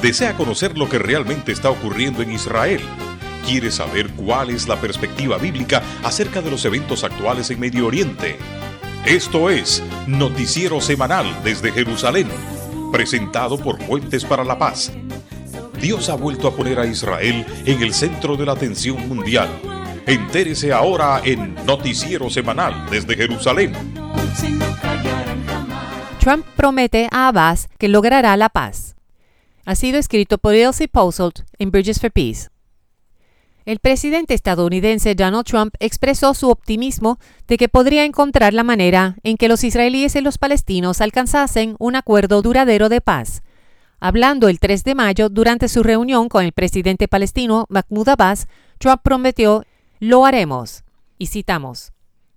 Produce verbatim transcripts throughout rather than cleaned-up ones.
¿Desea conocer lo que realmente está ocurriendo en Israel? ¿Quiere saber cuál es la perspectiva bíblica acerca de los eventos actuales en Medio Oriente? Esto es Noticiero Semanal desde Jerusalén, presentado por Puentes para la Paz. Dios ha vuelto a poner a Israel en el centro de la atención mundial. Entérese ahora en Noticiero Semanal desde Jerusalén. Trump promete a Abbas que logrará la paz. Ha sido escrito por Elsie Posselt en Bridges for Peace. El presidente estadounidense Donald Trump expresó su optimismo de que podría encontrar la manera en que los israelíes y los palestinos alcanzasen un acuerdo duradero de paz. Hablando el tres de mayo durante su reunión con el presidente palestino Mahmoud Abbas, Trump prometió: "Lo haremos", y citamos.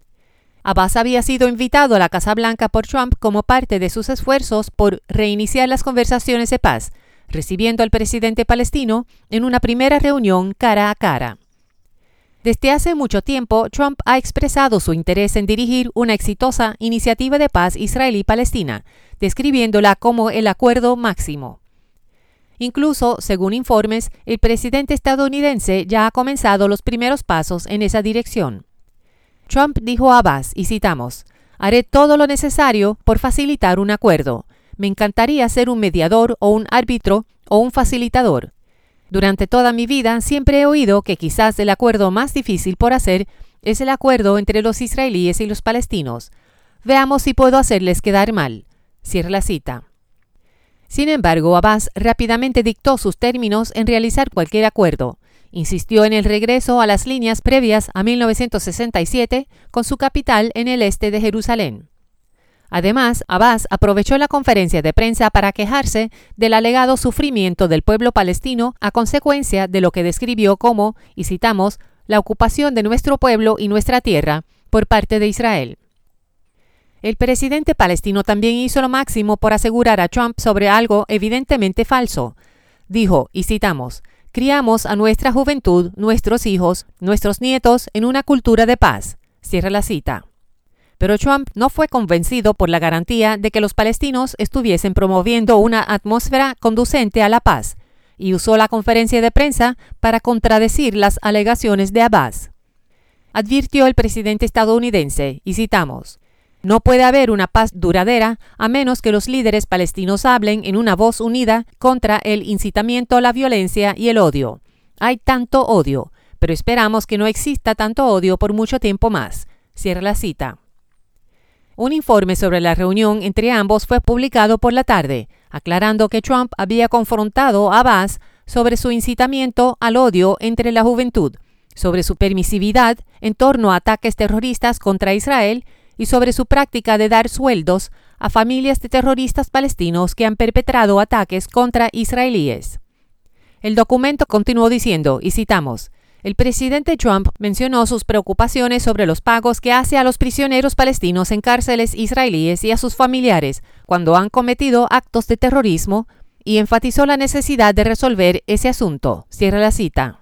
Abbas había sido invitado a la Casa Blanca por Trump como parte de sus esfuerzos por reiniciar las conversaciones de paz, recibiendo al presidente palestino en una primera reunión cara a cara. Desde hace mucho tiempo, Trump ha expresado su interés en dirigir una exitosa iniciativa de paz israelí-palestina, describiéndola como el acuerdo máximo. Incluso, según informes, el presidente estadounidense ya ha comenzado los primeros pasos en esa dirección. Trump dijo a Abbas, y citamos: "Haré todo lo necesario por facilitar un acuerdo. Me encantaría ser un mediador o un árbitro o un facilitador. Durante toda mi vida siempre he oído que quizás el acuerdo más difícil por hacer es el acuerdo entre los israelíes y los palestinos. Veamos si puedo hacerles quedar mal". Cierra la cita. Sin embargo, Abbas rápidamente dictó sus términos en realizar cualquier acuerdo. Insistió en el regreso a las líneas previas a mil novecientos sesenta y siete, con su capital en el este de Jerusalén. Además, Abbas aprovechó la conferencia de prensa para quejarse del alegado sufrimiento del pueblo palestino a consecuencia de lo que describió como, y citamos, la ocupación de nuestro pueblo y nuestra tierra por parte de Israel. El presidente palestino también hizo lo máximo por asegurar a Trump sobre algo evidentemente falso. Dijo, y citamos: "Criamos a nuestra juventud, nuestros hijos, nuestros nietos en una cultura de paz". Cierra la cita. Pero Trump no fue convencido por la garantía de que los palestinos estuviesen promoviendo una atmósfera conducente a la paz, y usó la conferencia de prensa para contradecir las alegaciones de Abbas. Advirtió el presidente estadounidense, y citamos: "No puede haber una paz duradera a menos que los líderes palestinos hablen en una voz unida contra el incitamiento a la violencia y el odio. Hay tanto odio, pero esperamos que no exista tanto odio por mucho tiempo más". Cierra la cita. Un informe sobre la reunión entre ambos fue publicado por la tarde, aclarando que Trump había confrontado a Abbas sobre su incitamiento al odio entre la juventud, sobre su permisividad en torno a ataques terroristas contra Israel y sobre su práctica de dar sueldos a familias de terroristas palestinos que han perpetrado ataques contra israelíes. El documento continuó diciendo, y citamos: "El presidente Trump mencionó sus preocupaciones sobre los pagos que hace a los prisioneros palestinos en cárceles israelíes y a sus familiares cuando han cometido actos de terrorismo y enfatizó la necesidad de resolver ese asunto". Cierra la cita.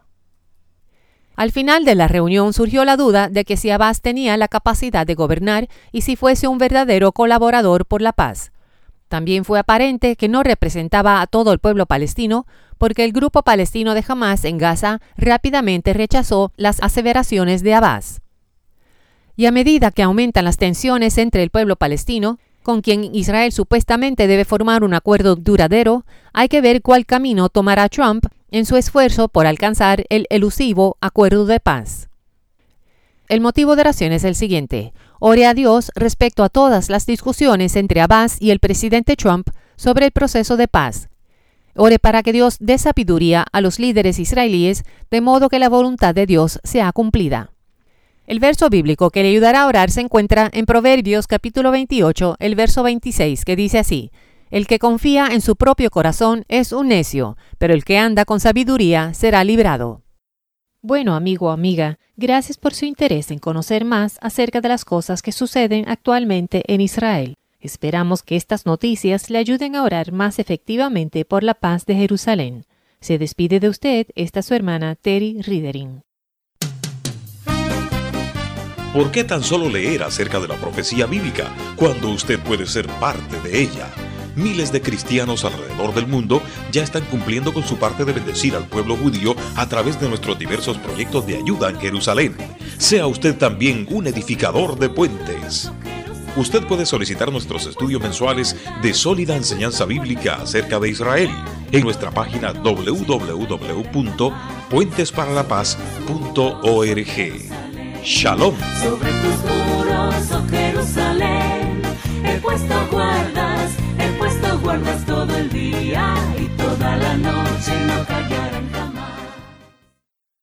Al final de la reunión surgió la duda de que si Abbas tenía la capacidad de gobernar y si fuese un verdadero colaborador por la paz. También fue aparente que no representaba a todo el pueblo palestino, porque el grupo palestino de Hamás en Gaza rápidamente rechazó las aseveraciones de Abbas. Y a medida que aumentan las tensiones entre el pueblo palestino, con quien Israel supuestamente debe formar un acuerdo duradero, hay que ver cuál camino tomará Trump en su esfuerzo por alcanzar el elusivo acuerdo de paz. El motivo de oración es el siguiente: ore a Dios respecto a todas las discusiones entre Abbas y el presidente Trump sobre el proceso de paz. Ore para que Dios dé sabiduría a los líderes israelíes, de modo que la voluntad de Dios sea cumplida. El verso bíblico que le ayudará a orar se encuentra en Proverbios capítulo veintiocho, el verso veintiséis, que dice así: "El que confía en su propio corazón es un necio, pero el que anda con sabiduría será librado". Bueno, amigo o amiga, gracias por su interés en conocer más acerca de las cosas que suceden actualmente en Israel. Esperamos que estas noticias le ayuden a orar más efectivamente por la paz de Jerusalén. Se despide de usted esta su hermana Terry Ridering. ¿Por qué tan solo leer acerca de la profecía bíblica cuando usted puede ser parte de ella? miles de cristianos alrededor del mundo ya están cumpliendo con su parte de bendecir al pueblo judío a través de nuestros diversos proyectos de ayuda en Jerusalén. Sea usted también un edificador de puentes. Usted puede solicitar nuestros estudios mensuales de sólida enseñanza bíblica acerca de Israel en nuestra página doble u doble u doble u punto puentes para la paz punto org. Shalom. Sobre tus